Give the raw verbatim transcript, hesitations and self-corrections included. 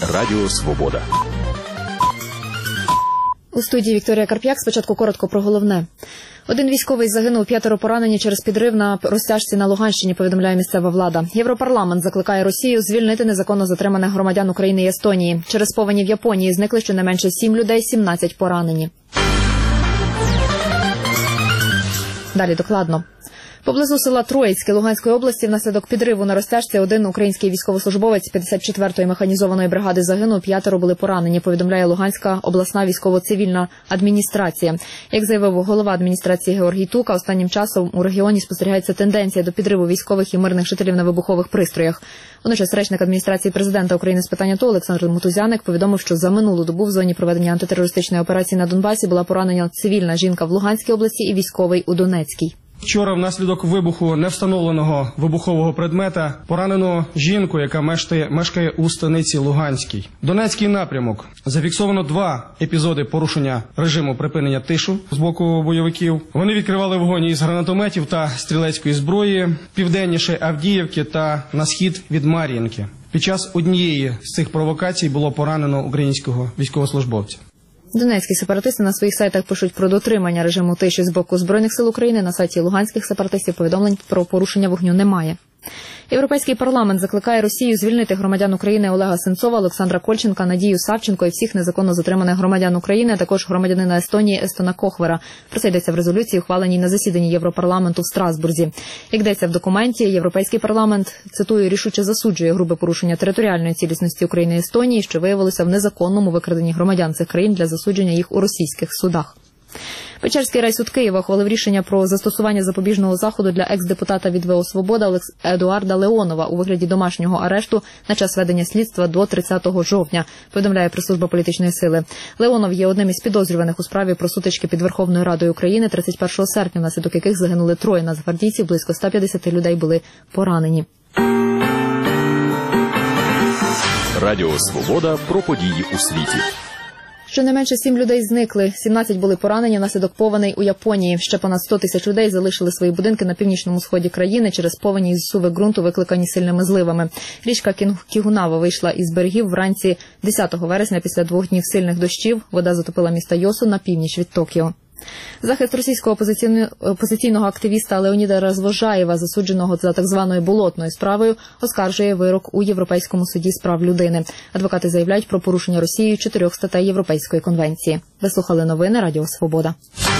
Радіо Свобода. У студії Вікторія Карп'як. Спочатку коротко про головне. Один військовий загинув, п'ятеро поранені через підрив на розтяжці на Луганщині, повідомляє місцева влада. Європарламент закликає Росію звільнити незаконно затриманих громадян України і Естонії. Через повені в Японії зникли щонайменше сім людей, сімнадцять поранені. Далі докладно. Поблизу села Троїцьке Луганської області внаслідок підриву на розтяжці один український військовослужбовець п'ятдесят четвертої механізованої бригади загинув, п'ятеро були поранені, повідомляє Луганська обласна військово-цивільна адміністрація. Як заявив голова адміністрації Георгій Тука, останнім часом у регіоні спостерігається тенденція до підриву військових і мирних жителів на вибухових пристроях. Водночас речник адміністрації президента України з питань АТО Олександр Мутузяник повідомив, що за минулу добу в зоні проведення антитерористичної операції на Донбасі була поранена цивільна жінка в Луганській області і військовий у Донецькій. Вчора внаслідок вибуху невстановленого вибухового предмета поранено жінку, яка мешкає, мешкає у станиці Луганській. Донецький напрямок. Зафіксовано два епізоди порушення режиму припинення тишу з боку бойовиків. Вони відкривали вогонь із гранатометів та стрілецької зброї південніше Авдіївки та на схід від Мар'їнки. Під час однієї з цих провокацій було поранено українського військовослужбовця. Донецькі сепаратисти на своїх сайтах пишуть про дотримання режиму тиші з боку Збройних сил України. На сайті луганських сепаратистів повідомлень про порушення вогню немає. Європейський парламент закликає Росію звільнити громадян України Олега Сенцова, Олександра Кольченка, Надію Савченко і всіх незаконно затриманих громадян України, а також громадянина Естонії Естона Кохвера. Про це йдеться в резолюції, ухваленій на засіданні Європарламенту в Страсбурзі. Як йдеться в документі, Європейський парламент, цитую, рішуче засуджує грубе порушення територіальної цілісності України і Естонії, що виявилося в незаконному викраденні громадян цих країн для засудження їх у російських судах. Печерський райсуд Києва ухвалив рішення про застосування запобіжного заходу для екс-депутата від ВО «Свобода» Едуарда Леонова у вигляді домашнього арешту на час ведення слідства до тридцятого жовтня, повідомляє прес-служба політичної сили. Леонов є одним із підозрюваних у справі про сутички під Верховною Радою України тридцять першого серпня, внаслідок яких загинули троє нацгвардійців, близько ста п'ятдесят людей були поранені. Радіо Свобода про події у світі. Щонайменше сім людей зникли, сімнадцять були поранені внаслідок повеней у Японії. Ще понад сто тисяч людей залишили свої будинки на північному сході країни через повені і зсуви ґрунту, викликані сильними зливами. Річка Кігунава вийшла із берегів вранці десятого вересня після двох днів сильних дощів. Вода затопила місто Йосу на північ від Токіо. Захист російського опозиційного активіста Леоніда Розвожаєва, засудженого за так званою болотною справою, оскаржує вирок у Європейському суді з прав людини. Адвокати заявляють про порушення Росією чотирьох статей Європейської конвенції. Ви слухали новини Радіо Свобода.